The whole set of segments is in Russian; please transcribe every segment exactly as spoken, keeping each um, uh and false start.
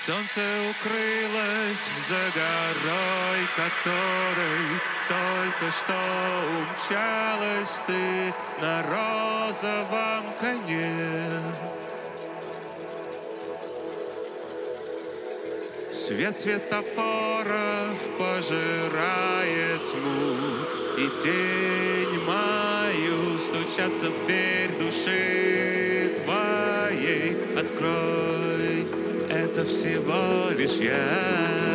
Солнце укрылось за горой, которой только что умчалась ты на розовом коне. Свет светофоров пожирает тьму, и тень мою стучатся в дверь души твоей. Открой, это всего лишь я.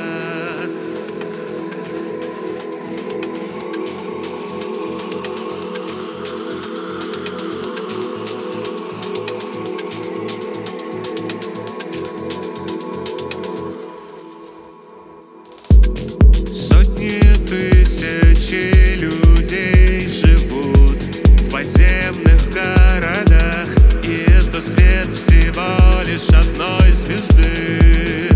Сотни тысячи людей живут в подземных городах, и это свет всего лишь одной звезды,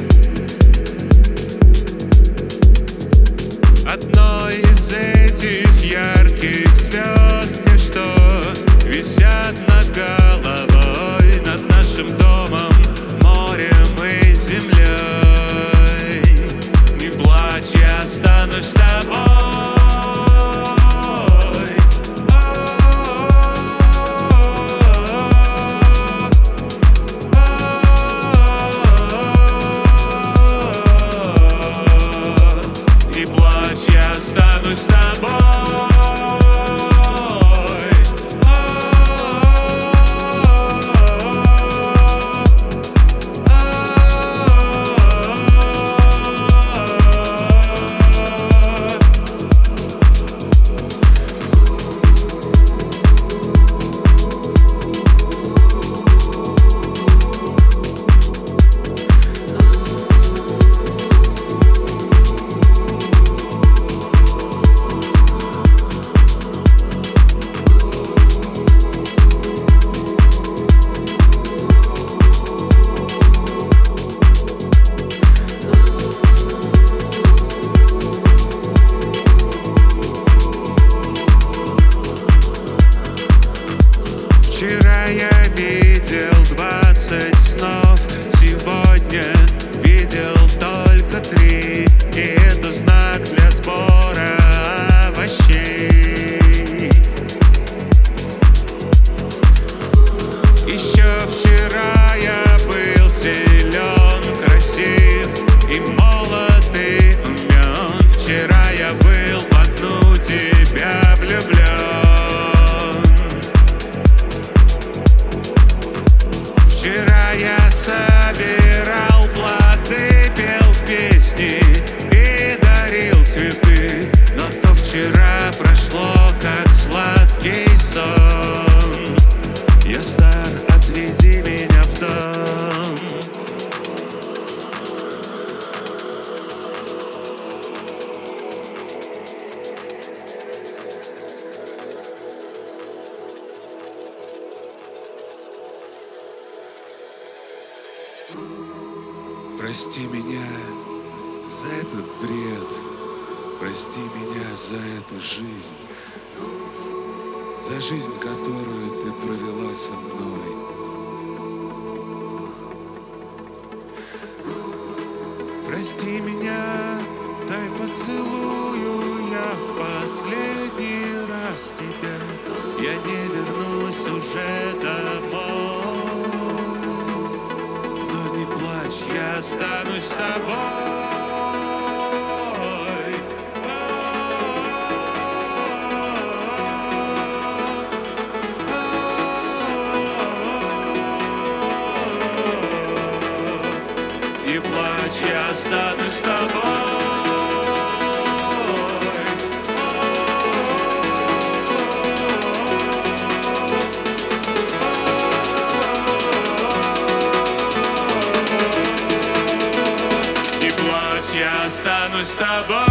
одной из этих ярких звезд, те, что висят над головой, над нашим домом, морем и землей. Не плачь, я останусь с тобой. Не плачь, я останусь с тобой. Вчера я видел двадцать снов, сегодня видел только три, и это знак для сбора овощей. Еще вчера я был силен, красив и молод и умен. Вчера я был в одну тебя влюблен. Вчера я собирал плоды, пел песни и дарил цветы, но то вчера прошло, как сладкий сон. Я стар, отведи меня в дом. Прости меня за этот бред, прости меня за эту жизнь, за жизнь, которую ты провела со мной. Прости меня, дай поцелую я в последний раз тебя. Я не вернусь уже домой. Я останусь с тобой. Не плачь, я останусь с тобой. Я останусь с тобой.